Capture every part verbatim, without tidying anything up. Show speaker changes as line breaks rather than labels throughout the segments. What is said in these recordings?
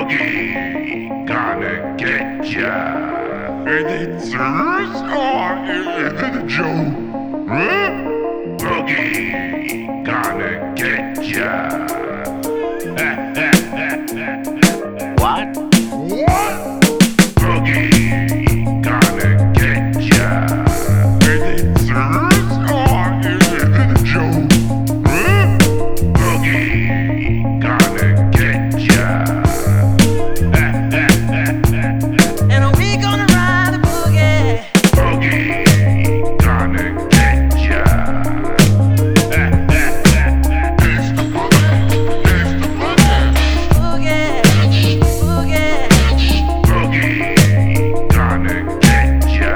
Boogie, gonna get ya. Is it serious or is it a joke? Huh? Boogie, gonna get ya. What? What? Boogie, gonna get ya. Is it serious or is it a joke? Huh? Boogie, gonna get ya.
And we gonna ride the boogie.
Boogie, gonna get ya. It's the boogie, it's the boogie.
Boogie, boogie.
Boogie, gonna get ya.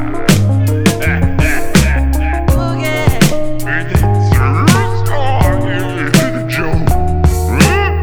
Boogie.
Is it serious or is it a joke? Huh?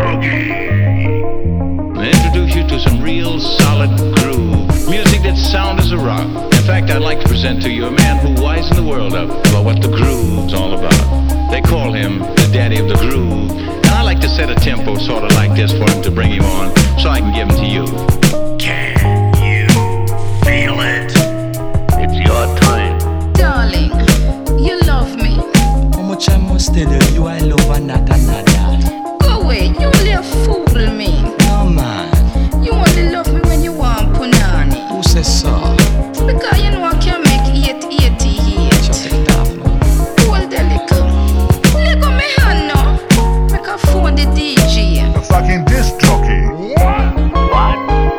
Boogie.
I introduce you to some real solid groove. Music that's sound as a rock. In fact, I'd like to present to you a man who wisened the world up about what the groove's all about. They call him the daddy of the groove. And I like to set a tempo sort of like this for him to bring him on so I can give him to you.
Can you feel it?
It's your time.
Darling, you love me.
How much I must tell you, you I love and not another.
Go away, you only a fool me.
No man,
You only love me when you want punani.
who says so?
Because you know I can make eight eighty here.
Shut it off now.
Hold the liquor. Let go me hand now. Make a phone the D J.
The fucking disc jockey. What?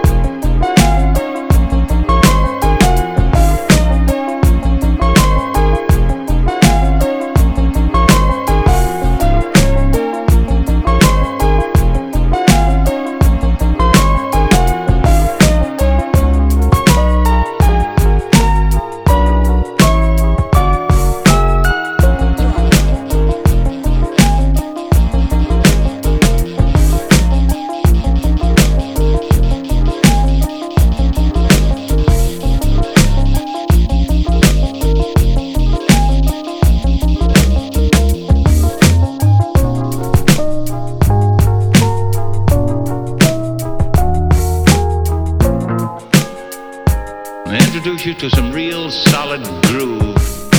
I introduce you to some real solid groove.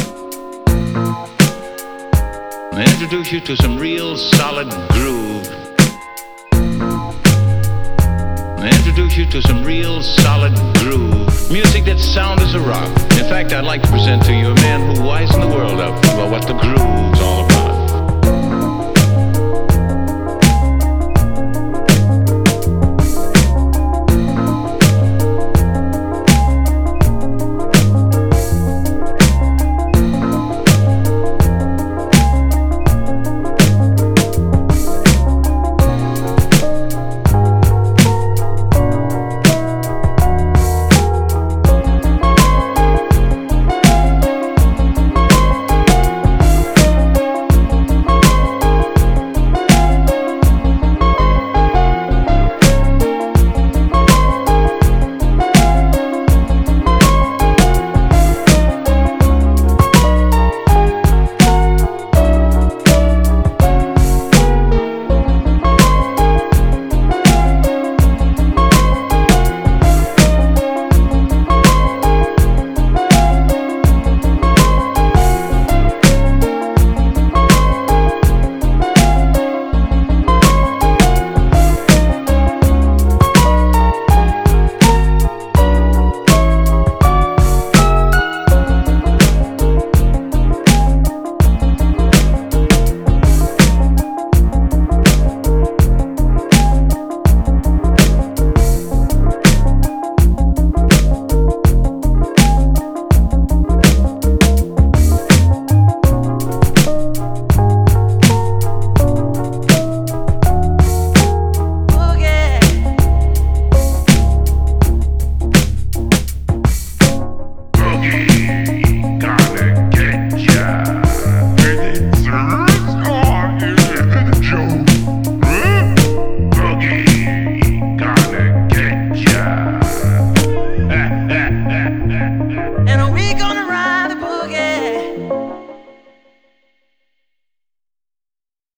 I introduce you to some real solid groove. I introduce you to some real solid groove. Music that's sound as a rock. In fact, I'd like to present to you a man who wisened the world up about what the groove's all about.